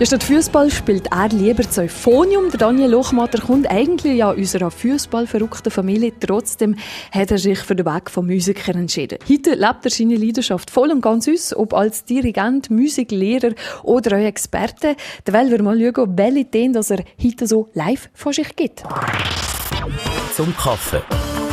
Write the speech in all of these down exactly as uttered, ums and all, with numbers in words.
Ja, statt Fußball spielt er lieber das Euphonium. Der Daniel Lochmatter kommt eigentlich ja unserer fußballverrückten Familie. Trotzdem hat er sich für den Weg vom Musiker entschieden. Heute lebt er seine Leidenschaft voll und ganz aus, ob als Dirigent, Musiklehrer oder auch Experte. Da wollen wir mal schauen, welche Ideen dass er heute so live von sich gibt. Zum Kaffee.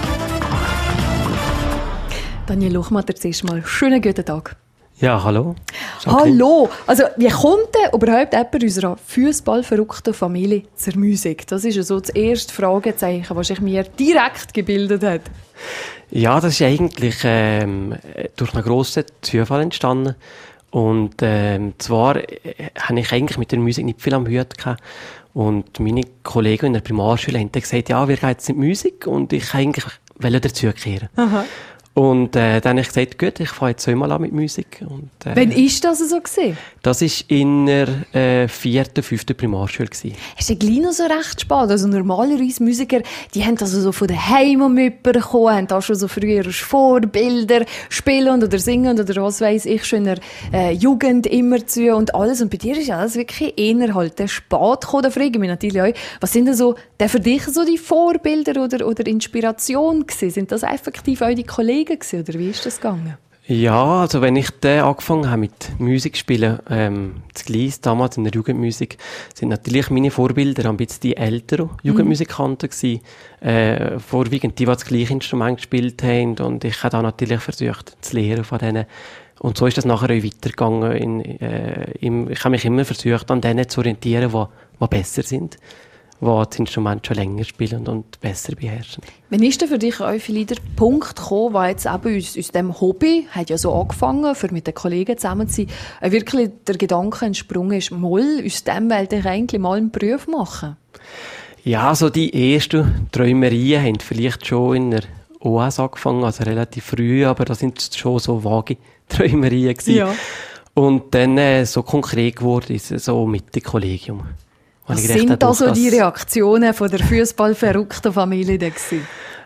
Daniel Lochmatter, zuerst mal schönen guten Tag. Ja, hallo. Hallo! Also, wie kommt denn überhaupt jemand unserer fußballverrückten Familie zur Musik? Das ist ja so das erste Fragezeichen, das sich mir direkt gebildet hat. Ja, das ist eigentlich ähm, durch einen grossen Zufall entstanden. Und ähm, zwar äh, habe ich eigentlich mit der Musik nicht viel am Hut gehabt. Und meine Kollegen in der Primarschule haben gesagt, ja, wir gehen jetzt in die Musik. Und ich eigentlich wollte dazukehren. Aha. Und äh, dann habe ich gesagt, gut, ich fange jetzt zweimal an mit Musik. Und, äh, Wann war das so gewesen? Das war in der äh, vierten, fünften Primarschule gewesen. Ist ja gleich noch so recht spät. Also normalerweise Musiker, die haben also so von daheim mitbekommen, haben da schon so früher Vorbilder spielen oder singen oder was weiss ich schon in der äh, Jugend immer zu und alles. Und bei dir ist ja alles wirklich eher halt der spät gekommen. Da frage ich mich natürlich auch, was sind denn so, der für dich so die Vorbilder oder, oder Inspiration gewesen? Sind das effektiv auch die Kollegen gewesen, oder wie ist das gegangen? Ja, also wenn ich dann angefangen habe mit Musik spielen, ähm, das Gleis, damals in der Jugendmusik, sind natürlich meine Vorbilder ein bisschen die älteren Jugendmusikanten gewesen, äh, vorwiegend die, die das gleiche Instrument gespielt haben, und ich habe da natürlich versucht zu lernen von denen. Und so ist das nachher auch weitergegangen. In, äh, im, ich habe mich immer versucht, an denen zu orientieren, die, die besser sind, die das Instrument schon länger spielen und besser beherrschen. Wann ist denn für dich auch vielleicht der Punkt gekommen, wo jetzt eben aus, aus diesem Hobby, hat ja so angefangen, für mit den Kollegen zusammen zu sein, wirklich der Gedanke entsprungen ist, mal, aus dem wollte ich eigentlich mal einen Beruf machen? Ja, so die ersten Träumerien haben vielleicht schon in der O S angefangen, also relativ früh, aber das sind schon so vage Träumerien gewesen. Ja. Und dann äh, so konkret geworden ist es so mit dem Kollegium. Was sind da so die Reaktionen von der fußballverrückten Familie da gewesen?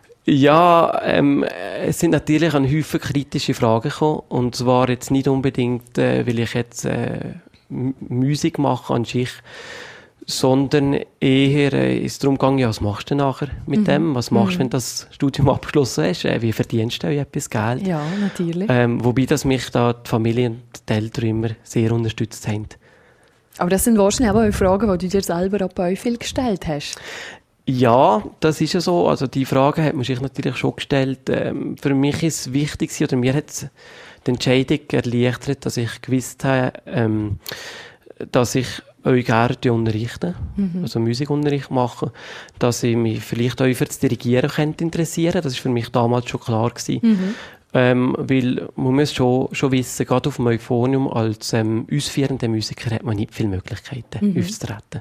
Ja, ähm, es sind natürlich ein Haufen kritische Fragen gekommen. Und zwar jetzt nicht unbedingt, äh, weil ich jetzt äh, M- Musik mache an sich, sondern eher äh, ist es darum gegangen, ja, was machst du nachher mit mhm. dem? Was machst du, mhm. wenn du das Studium abgeschlossen hast? Äh, wie verdienst du etwas Geld? Ja, natürlich. Ähm, wobei dass mich da die Familie und die Eltern immer sehr unterstützt haben. Aber das sind wahrscheinlich auch Fragen, die du dir selber auch viel gestellt hast. Ja, das ist ja so. Also die Frage hat man sich natürlich schon gestellt. Ähm, für mich ist es wichtig, oder mir hat es die Entscheidung erleichtert, dass ich gewusst habe, ähm, dass ich euch gerne unterrichten, mhm. also Musikunterricht machen, dass ich mich vielleicht auch für das Dirigieren könnte interessieren. Das war für mich damals schon klar gewesen. Mhm. Ähm, weil man muss schon, schon wissen, gerade auf dem Euphonium als ähm, ausführender Musiker hat man nicht viele Möglichkeiten, mhm. aufzutreten.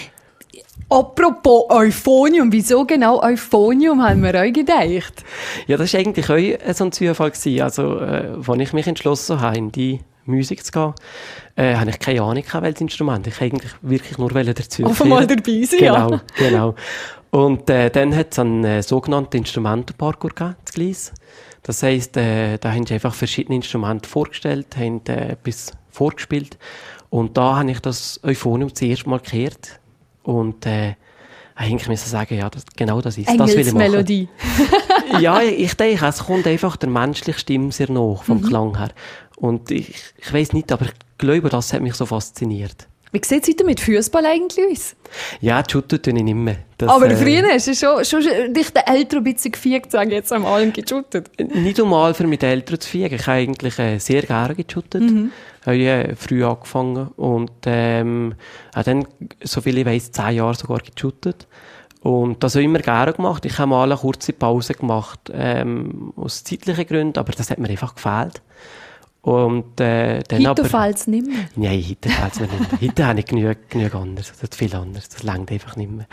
Apropos Euphonium, wieso genau Euphonium haben wir euch gedacht? Ja, das war eigentlich auch so ein Zufall gewesen. Also, äh, als ich mich entschlossen habe, in die Musik zu gehen, äh, habe ich keine Ahnung gehabt, welches Instrument. Ich wollte eigentlich wirklich nur dazu auf einmal dabei sein, genau, ja. Genau. Und äh, dann hat es einen äh, sogenannten Instrumentenparcours gegeben, das Gleis. Das heisst, äh, da haben sie einfach verschiedene Instrumente vorgestellt, haben äh, etwas vorgespielt. Und da habe ich das Euphonium zuerst mal gehört. Und äh, eigentlich müssen sagen, ja, das, genau das ist das, will ich machen. Engelsmelodie. Ja, ich denke, es kommt einfach der menschlichen Stimme sehr nach, vom mhm. Klang her. Und ich, ich weiss nicht, aber ich glaube, das hat mich so fasziniert. Wie sieht es heute mit Fußball eigentlich aus? Ja, shooten tue ich nicht mehr. Das, aber äh, früher hast du schon, schon dich den Eltern ein bisschen gefiegt, sagen jetzt einmal geshootet. Nicht einmal für mit den Eltern zu fiegen. Ich habe eigentlich äh, sehr gerne geshootet. Mhm. Ich habe äh, früh angefangen und ähm, habe dann, soviel ich weiss, zehn Jahre sogar geshootet. Und das habe ich immer gerne gemacht. Ich habe mal eine kurze Pause gemacht, ähm, aus zeitlichen Gründen, aber das hat mir einfach gefehlt. Und, äh, dann heute fällt es nicht mehr? Nein, heute fällt es mir nicht mehr. Heute habe ich genug, genug anderes, das viel anderes. Das reicht einfach nicht mehr.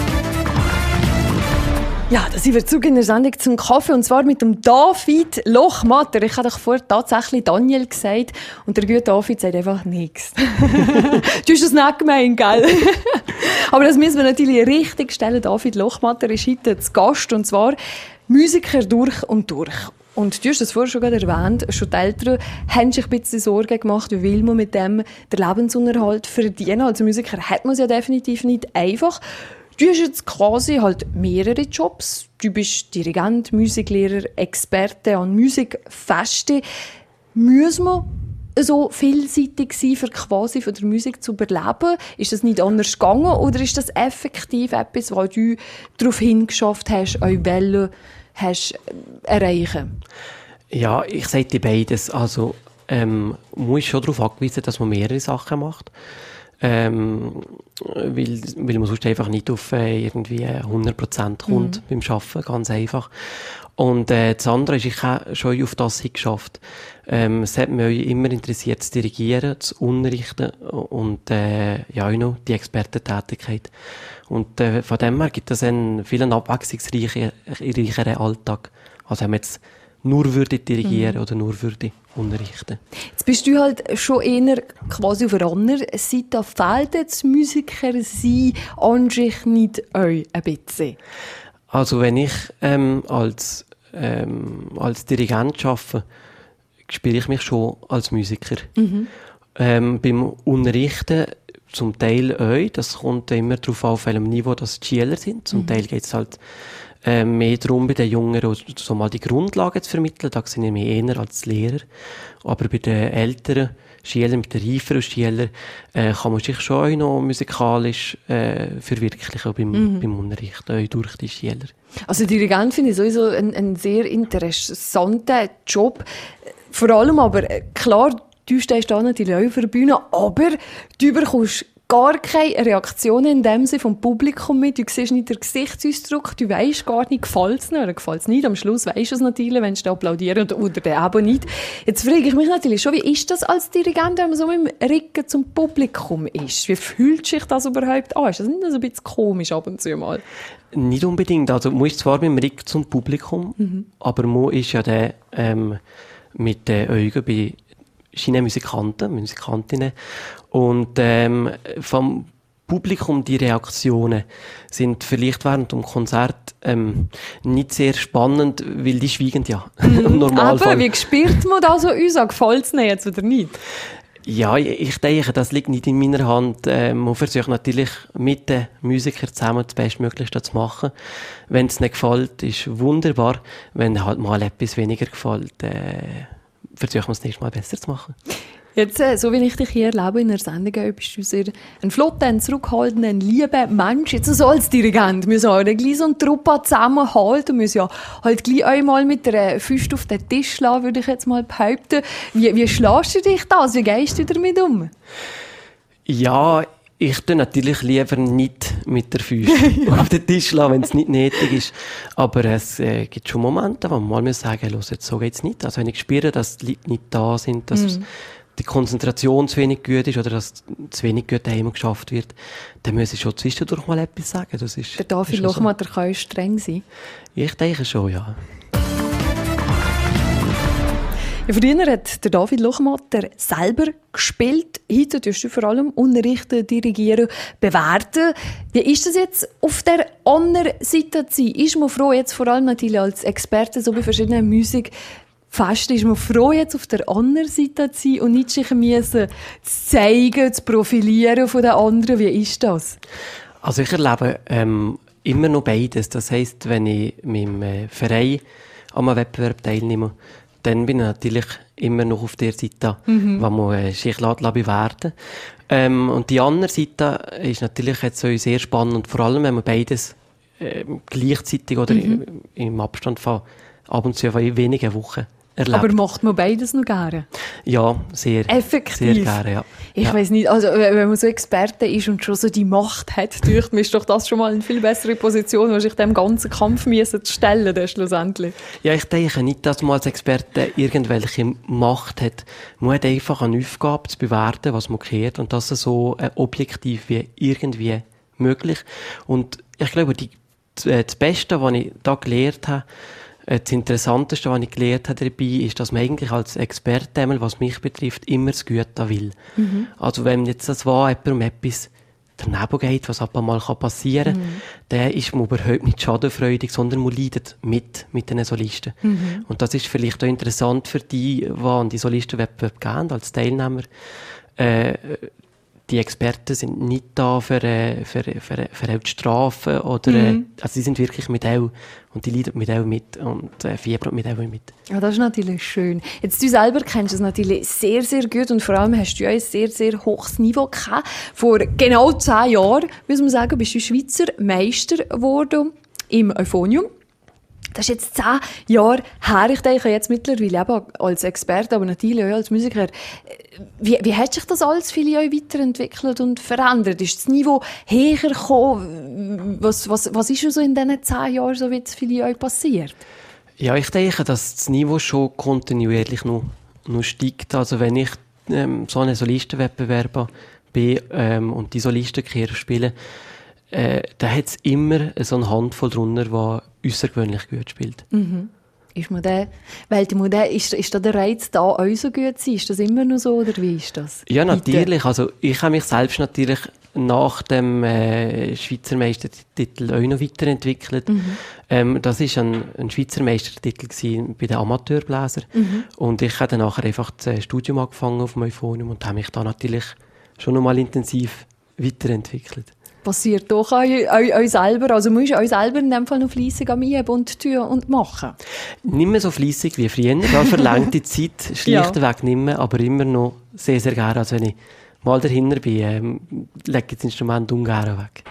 Ja, da sind wir zurück in der Sendung zum Kaffee, und zwar mit dem David Lochmatter. Ich habe doch vorher tatsächlich Daniel gesagt und der gute David sagt einfach nichts. Du hast das nicht gemeint, gell? Aber das müssen wir natürlich richtig stellen. David Lochmatter ist heute zu Gast, und zwar Musiker durch und durch. Und du hast es vorher schon gerade erwähnt, schon die Eltern haben sich ein bisschen Sorgen gemacht, wie will man mit dem den Lebensunterhalt verdienen. Als Musiker hat man es ja definitiv nicht einfach. Du hast jetzt quasi halt mehrere Jobs. Du bist Dirigent, Musiklehrer, Experte an Musikfesten. Muss man so vielseitig sein, für quasi von der Musik zu überleben? Ist das nicht anders gegangen oder ist das effektiv etwas, was du darauf hingeschafft hast, euch Welle hast erreichen? Ja, ich sage dir beides. Also, ähm, man ist schon darauf angewiesen, dass man mehrere Sachen macht. Ähm, weil, weil man sonst einfach nicht auf äh, irgendwie hundert Prozent kommt mhm. beim Arbeiten, ganz einfach. Und äh, das andere ist, ich habe schon auf das hingeschafft. Ähm, es hat mich immer interessiert, zu dirigieren, zu unterrichten und äh, ja, auch noch die Expertentätigkeit. Und äh, von dem her gibt es einen viel abwechslungsreicheren Alltag, als wenn man jetzt nur würde dirigieren mhm. oder nur würde unterrichten. Jetzt bist du halt schon eher quasi auf einer anderen Seite. Fehlt jetzt Musiker sein an sich nicht euch ein bisschen? Also wenn ich ähm, als, ähm, als Dirigent arbeite, spiele ich mich schon als Musiker. Mhm. Ähm, beim Unterrichten zum Teil auch. Das kommt immer darauf an, auf welchem Niveau das die Schüler sind. Zum mhm. Teil geht es halt äh, mehr darum, bei den Jüngeren so mal die Grundlagen zu vermitteln. Da sind wir mehr eher als Lehrer. Aber bei den älteren Schülern, mit den reiferen Schülern, äh, kann man sich schon auch noch musikalisch äh, verwirklichen beim, mhm. beim Unterricht, auch durch die Schüler. Also Dirigent finde ich sowieso einen sehr interessanten Job. Vor allem aber, klar, du stehst da natürlich auch auf der Bühne, aber du bekommst gar keine Reaktionen in dem Sinne vom Publikum mit. Du siehst nicht den Gesichtsausdruck, du weisst gar nicht, gefällt es nicht oder gefällt es nicht. Am Schluss weisst du es natürlich, wenn sie applaudieren oder, oder dann eben nicht. Jetzt frage ich mich natürlich schon, wie ist das als Dirigent, wenn man so mit dem Rücken zum Publikum ist? Wie fühlt sich das überhaupt an? Ist das nicht so ein bisschen komisch ab und zu mal? Nicht unbedingt. Also man ist zwar mit dem Rücken zum Publikum, mhm. aber man ist ja der, ähm, mit den Augen bei seinen Musikanten, Musikantinnen. Und ähm, vom Publikum, die Reaktionen sind vielleicht während dem Konzert ähm, nicht sehr spannend, weil die schweigen ja. Im Normalfall. Aber wie spürt man da so uns an? Gefällt es jetzt oder nicht? Ja, ich denke, das liegt nicht in meiner Hand. Ähm, man versucht natürlich mit den Musikern zusammen das Bestmöglichste zu machen. Wenn es nicht gefällt, ist wunderbar. Wenn halt mal etwas weniger gefällt, äh, versuchen wir es nächstes Mal besser zu machen. Jetzt, so wie ich dich hier erlebe in der Sendung, bist du sehr ein flotter, ein zurückhaltender, ein lieber Mensch. Jetzt so als Dirigent müssen wir auch gleich so eine Truppe zusammenhalten. Wir müssen ja halt gleich einmal mit der Füße auf den Tisch schlagen, würde ich jetzt mal behaupten. Wie, wie schlägst du dich das? Wie gehst du damit um? Ja, ich tue natürlich lieber nicht mit der Füße auf den Tisch schlagen, wenn es nicht nötig ist. Aber es äh, gibt schon Momente, wo man mal sagen muss, jetzt so geht's nicht. Also wenn ich spüre, dass die Leute nicht da sind, dass mm. die Konzentration zu wenig gut ist oder dass zu wenig gut daheim geschafft wird, dann muss ich schon zwischendurch mal etwas sagen. Das ist, der David Lochmatter so. Kann streng sein. Ich denke schon, ja. Ja, früher hat der David Lochmatter selber gespielt. Heute tust du vor allem unterrichten, dirigieren, bewerten. Wie ist das jetzt auf der anderen Seite zu sein? Ist man froh, jetzt vor allem natürlich als Experte so bei verschiedenen Musikfesten, ist man froh, jetzt auf der anderen Seite zu sein und nicht sich müssen zu zeigen, zu profilieren von den anderen? Wie ist das? Also ich erlebe ähm, immer noch beides. Das heisst, wenn ich mit dem äh, Verein an einem Wettbewerb teilnehme, dann bin ich natürlich immer noch auf der Seite, mhm. wo man äh, sich bewerten ähm, Und die andere Seite ist natürlich jetzt so sehr spannend, und vor allem, wenn man beides äh, gleichzeitig oder mhm. im, im Abstand von ab und zu von wenigen Wochen erlebt. Aber macht man beides noch gerne? Ja, sehr. Effektiv? Sehr gerne, ja. Ich ja. weiss nicht, also wenn man so Experte ist und schon so die Macht hat, durch mich ist doch das schon mal eine viel bessere Position, als sich dem ganzen Kampf zu stellen, dann schlussendlich. Ja, ich denke nicht, dass man als Experte irgendwelche Macht hat. Man hat einfach eine Aufgabe zu bewerten, was man hört, und das so äh, objektiv wie irgendwie möglich. Und ich glaube, die, das Beste, was ich da gelernt habe, das Interessanteste, was ich gelernt habe dabei, ist, dass man eigentlich als Experte, was mich betrifft, immer das Gute will. Mhm. Also wenn jetzt das war, jemand um etwas daneben geht, was ab und mal passieren kann, mhm. der ist man überhaupt nicht schadenfreudig, sondern man leidet mit, mit den Solisten. Mhm. Und das ist vielleicht auch interessant für die, die an die Solistenwettbewerb gehen, als Teilnehmer. Äh, die Experten sind nicht da für, äh, für, für, für auch die Strafen oder, mhm. äh, also sie sind wirklich mit auch und die leiden mit auch mit und äh, fiebern mit auch mit. Ja, das ist natürlich schön. Jetzt, du selber kennst es natürlich sehr, sehr gut und vor allem hast du ja ein sehr, sehr hohes Niveau gehabt. Vor genau zehn Jahren, muss man sagen, bist du Schweizer Meister geworden im Euphonium. Das ist jetzt zehn Jahre her. Ich denke jetzt mittlerweile eben als Experte, aber natürlich auch als Musiker. Wie, wie hat sich das alles für euch weiterentwickelt und verändert? Ist das Niveau höher gekommen? Was, was, was ist so in diesen zehn Jahren so jetzt für euch passiert? Ja, ich denke, dass das Niveau schon kontinuierlich noch, noch steigt. Also wenn ich ähm, so einen Solistenwettbewerb bin ähm, und die Solistenkehr spiele, äh, da hat es immer so eine Handvoll drunter, die außergewöhnlich gut spielt. Mhm. Ist man der, weil der, ist, ist da der Reiz da, auch so gut zu sein? Ist das immer noch so, oder wie ist das? Ja, natürlich. Also, ich habe mich selbst natürlich nach dem äh, Schweizer Meistertitel auch noch weiterentwickelt. Mhm. Ähm, das war ein, ein Schweizer Meistertitel gewesen bei den Amateurbläsern. Mhm. Und ich habe dann nachher einfach das Studium angefangen auf dem Euphonium und habe mich da natürlich schon noch mal intensiv weiterentwickelt. Passiert doch euch, euch, euch selber. Also musst du euch selber in dem Fall noch fleissig am Üben und tun und machen. Nicht mehr so fleissig wie früher. Da verlangt die Zeit schlichtweg ja. nicht mehr, aber immer noch sehr, sehr gerne. Also wenn ich mal dahinter bin, ähm, lege ich das Instrument ungern weg.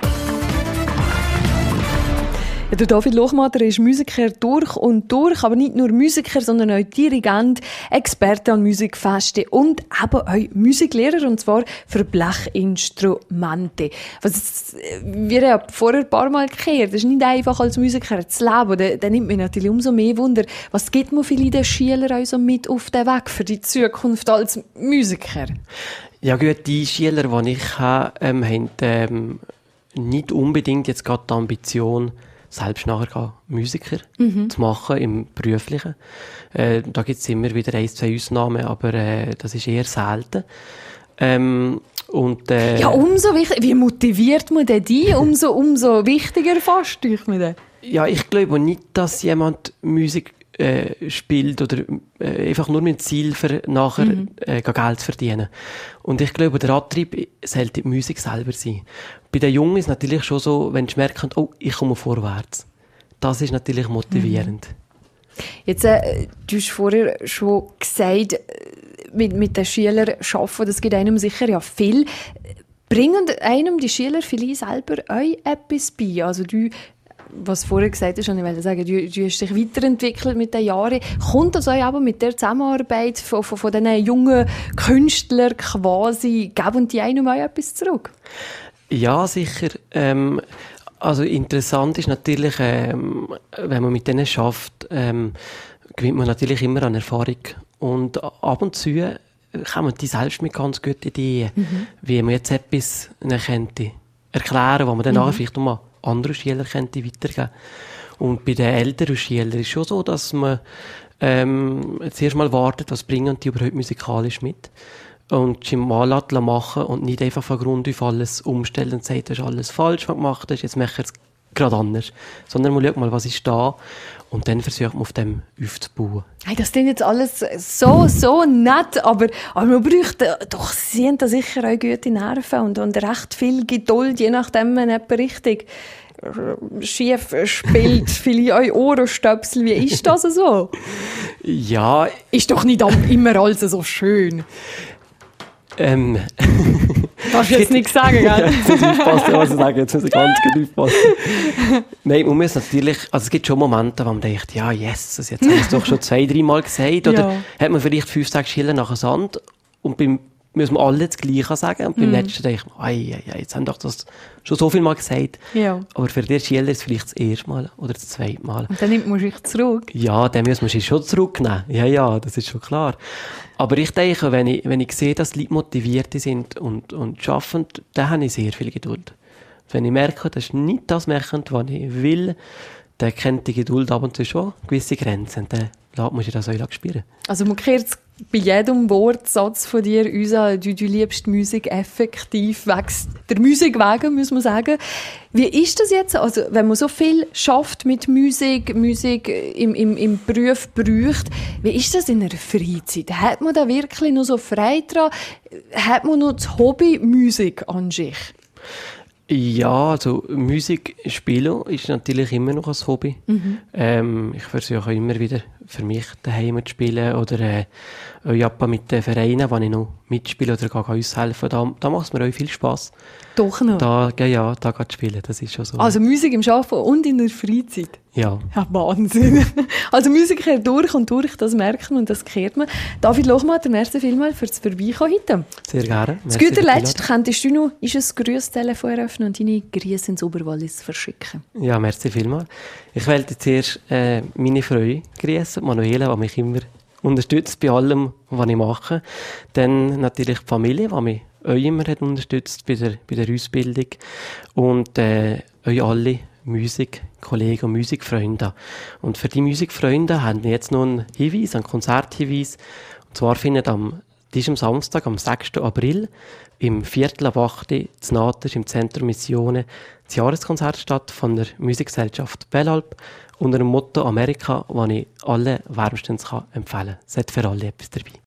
Ja, der David Lochmatter ist Musiker durch und durch, aber nicht nur Musiker, sondern auch Dirigent, Experte an Musikfesten und eben auch Musiklehrer, und zwar für Blechinstrumente. Was wir haben vorher ein paar Mal gehört, das ist nicht einfach als Musiker zu leben. Da, da nimmt mich natürlich umso mehr Wunder, was gibt man viele den Schülern also mit auf den Weg für die Zukunft als Musiker? Ja gut, die Schüler, die ich habe, ähm, haben ähm, nicht unbedingt jetzt gerade die Ambition, selbst nachher Musiker mhm. zu machen im Beruflichen. Äh, da gibt es immer wieder ein, zwei Ausnahmen, aber äh, das ist eher selten. Ähm, und, äh, ja, umso wichtiger. Wie motiviert man denn die? Umso, umso wichtiger fast, ich mir. Ja, ich glaube nicht, dass jemand Musik äh, spielt oder äh, einfach nur mit dem Ziel, für nachher mhm. äh, Geld zu verdienen. Und ich glaube, der Antrieb sollte die Musik selber sein. Bei den Jungen ist es natürlich schon so, wenn sie merken, oh, ich komme vorwärts. Das ist natürlich motivierend. Mhm. Jetzt, äh, du hast vorher schon gesagt, mit, mit den Schülern arbeiten, das gibt einem sicher ja viel. Bringen einem die Schüler vielleicht selber euch etwas bei? Also du, was du vorher gesagt hast, und ich wollte sagen, du, du hast dich weiterentwickelt mit den Jahren. Kommt das euch aber mit der Zusammenarbeit von, von, von diesen jungen Künstlern quasi, geben die einem auch etwas zurück? Ja, sicher. Ähm, also interessant ist natürlich, ähm, wenn man mit denen schafft, ähm, gewinnt man natürlich immer an Erfahrung. Und ab und zu kommen die selbst mit ganz guten Ideen, mhm. wie man jetzt etwas könnte erklären, was man dann mhm. nachher vielleicht nochmal andere Schüler könnte weitergeben. Und bei den älteren Schülern ist es schon so, dass man ähm, zuerst mal wartet, was bringen die überhaupt musikalisch mit. Und sie mal machen und nicht einfach von Grund auf alles umstellen und sagen, das ist alles falsch, was du gemacht hast, jetzt mache ich es gerade anders. Sondern man schaut mal, was ist da und dann versucht man auf dem aufzubauen. Hey, das klingt jetzt alles so, so nett, aber, aber man bräuchte doch, sie haben da sicher auch gute Nerven und, und recht viel Geduld, je nachdem, wenn jemand richtig schief spielt, viele euch Ohrenstöpsel. Wie ist das so? Ja. Ist doch nicht immer alles so schön. Ähm. Darfst du jetzt nichts sagen, gell? Ja, jetzt muss ich aufpassen, was ich sage. Jetzt muss ich ganz gut aufpassen. Nein, man muss natürlich, also es gibt schon Momente, wo man denkt, ja, yes, jetzt haben wir es doch schon zwei, drei Mal gesagt. Oder ja. hat man vielleicht fünf, sechs Schiller nach dem Sand und beim müssen wir alle das Gleiche sagen. Und beim mm. letzten denke ich, ei, ei, ei, jetzt haben doch das schon so viel Mal gesagt. Ja. Aber für den Schiller ist es vielleicht das erste Mal oder das zweite Mal. Und dann nimmt man sich zurück? Ja, dann müssen wir sich schon zurücknehmen. Ja, ja, das ist schon klar. Aber ich denke, wenn ich, wenn ich sehe, dass die Leute motiviert sind und, und arbeiten, dann habe ich sehr viel Geduld. Wenn ich merke, das ist nicht das Märchen, was ich will, dann kennt die Geduld ab und zu schon gewisse Grenzen. Dann lässt man sich das auch spüren. Also man kehrt bei jedem Wortsatz von dir uns an, du, du liebst Musik effektiv, wächst der Musik wegen, muss man sagen. Wie ist das jetzt, also wenn man so viel schafft mit Musik, Musik im, im, im Beruf braucht, wie ist das in einer Freizeit? Hat man da wirklich noch so Freude dran? Hat man noch das Hobby Musik an sich? Ja, also Musik spielen ist natürlich immer noch ein Hobby. Mhm. Ähm, ich versuche immer wieder für mich daheim zu spielen oder äh, Japan mit den Vereinen, wenn ich noch mitspiele oder gehe uns helfen. Da, da macht es mir auch viel Spass. Doch noch? Da, ja, da geht spielen, das ist schon so. Also Musik im Arbeiten und in der Freizeit? Ja. Ja, Wahnsinn. Also Musik kehrt durch und durch, das merkt man und das kehrt man. David Lochmatter, merci vielmals fürs Vorbeikommen heute. Sehr gerne. Zu guter Letzt, könntest du noch ist ein Grüßtelefon eröffnen und deine Grüße ins Oberwallis verschicken? Ja, merci vielmals. Ich wollte zuerst äh, meine Frau grüßen, Manuela, die mich immer unterstützt bei allem, was ich mache. Dann natürlich die Familie, die mich euch immer hat unterstützt bei der, bei der Ausbildung. Und äh, euch alle Musikkollegen und Musikfreunde. Und für die Musikfreunde haben wir jetzt noch einen Hinweis, einen Konzerthinweis. Und zwar findet am diesem Samstag, am sechsten April, im Viertel ab acht Uhr zu Naters im Zentrum Missionen das Jahreskonzert statt von der Musikgesellschaft Bellalp unter dem Motto Amerika, das ich allen wärmstens empfehlen kann. Es hat für alle etwas dabei.